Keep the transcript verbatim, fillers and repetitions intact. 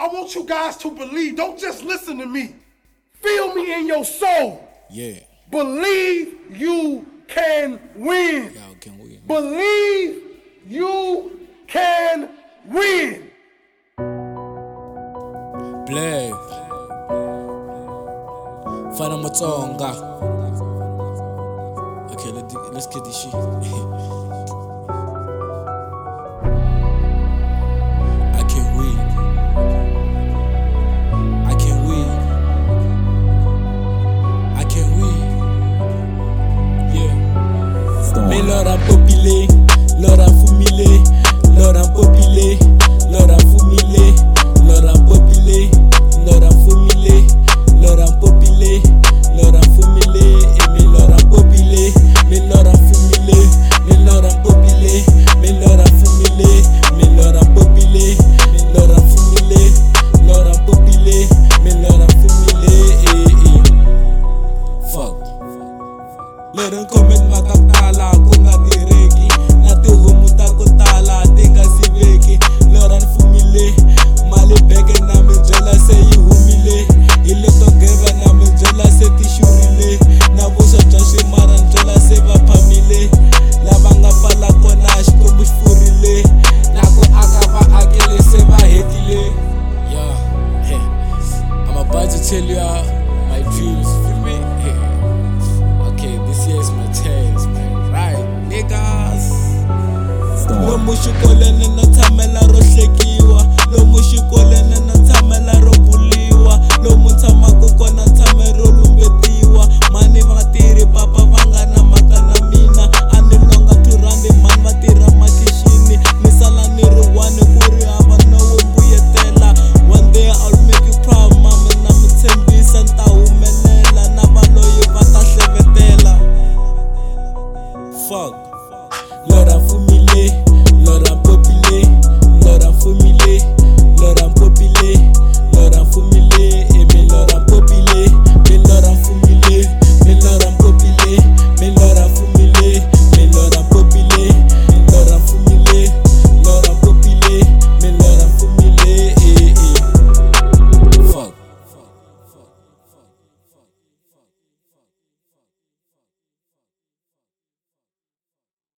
I want you guys to believe. Don't just listen to me. Feel me in your soul. Yeah. Believe you can win. Y'all can win. Believe you can win. Black. Fana Matonga. Okay, let's, let's get this shit. I can win. I can win. I can win. Yeah. Mais l'ora popilé, l'ora fumilé, l'ora popilé, l'ora fumilé, l'ora popilé, l'ora fumilé, l'ora popilé, l'ora fumilé, et mais l'ora popilé, mais l'ora fumilé, mais l'ora popilé, mais l'ora fumilé, mais l'ora popilé, mais l'ora fumilé, l'ora popilé, mais l'ora fumilé, eh eh. Fuck. L'ora comment makapala kunga direki, na te homu ta kotala tenga siveki, l'ora fumilé, mali beke na menjela se yi humile, ile to geva na menjela se tishurile, na busa jashe mara njela se va pamile, la banga pala kona ashko bushfurile, na ko akaba akele se va hetile. Yeah, hey, I'm about to tell you all my dreams, feel me? Hey. Okay, this year is my chance, man. Right, niggas. Lo mushikolene no tsamela ro hlekiwa, lo mushikolene no tsamela ro buliwa, lo mutshama ko kona tshame ro lumbetiwa, mani va tirhi papa va nga na mhaka na mina, a ni longa two randi mani va tirha makixini, ni sala ni ri one ku ri hava no wo mbuyetela, one day I'll make you proud mama, na mi tshembisa ni ta humelela, na valoyi va ta hlevetela. Fuck. L'ora fumilé, l'ora popilé, l'ora fumilé, l'ora